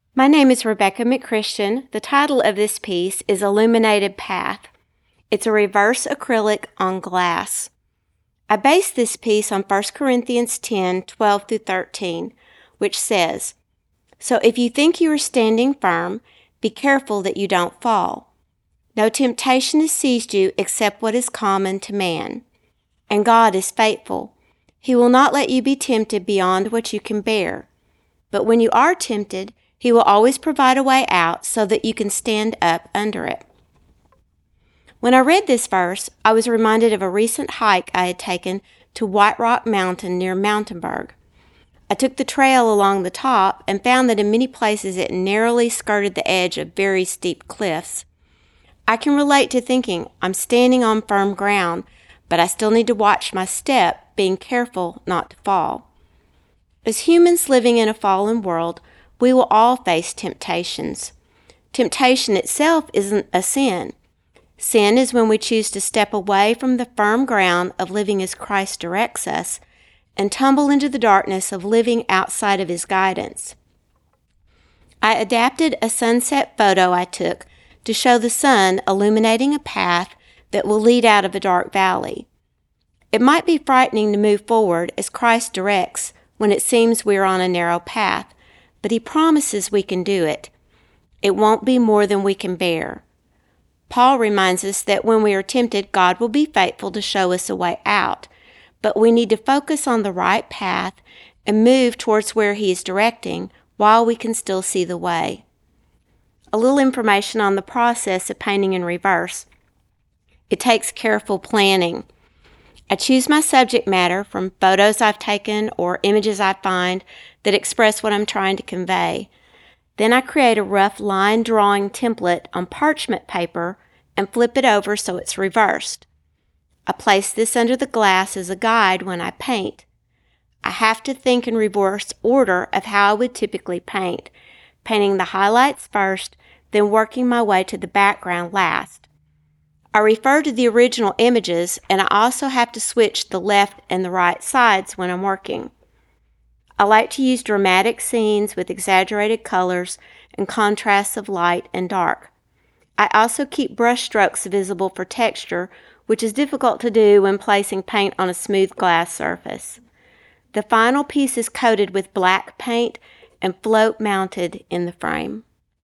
My name is Rebecca McChristian. The title of this piece is Illuminated Path. It's a reverse acrylic on glass. I based this piece on 1 Corinthians 10:12-13, which says, "So if you think you are standing firm, be careful that you don't fall. No temptation has seized you except what is common to man. And God is faithful. He will not let you be tempted beyond what you can bear. But when you are tempted, He will always provide a way out so that you can stand up under it." When I read this verse, I was reminded of a recent hike I had taken to White Rock Mountain near Mountainburg. I took the trail along the top and found that in many places it narrowly skirted the edge of very steep cliffs. I can relate to thinking I'm standing on firm ground, but I still need to watch my step, being careful not to fall. As humans living in a fallen world, we will all face temptations. Temptation itself isn't a sin. Sin is when we choose to step away from the firm ground of living as Christ directs us and tumble into the darkness of living outside of His guidance. I adapted a sunset photo I took to show the sun illuminating a path that will lead out of a dark valley. It might be frightening to move forward as Christ directs when it seems we are on a narrow path, but He promises we can do it. It won't be more than we can bear. Paul reminds us that when we are tempted, God will be faithful to show us a way out, but we need to focus on the right path and move towards where He is directing while we can still see the way. A little information on the process of painting in reverse. It takes careful planning. I choose my subject matter from photos I've taken or images I find that express what I'm trying to convey. Then I create a rough line drawing template on parchment paper and flip it over so it's reversed. I place this under the glass as a guide when I paint. I have to think in reverse order of how I would typically paint, painting the highlights first, then working my way to the background last. I refer to the original images, and I also have to switch the left and the right sides when I'm working. I like to use dramatic scenes with exaggerated colors and contrasts of light and dark. I also keep brush strokes visible for texture, which is difficult to do when placing paint on a smooth glass surface. The final piece is coated with black paint and float mounted in the frame.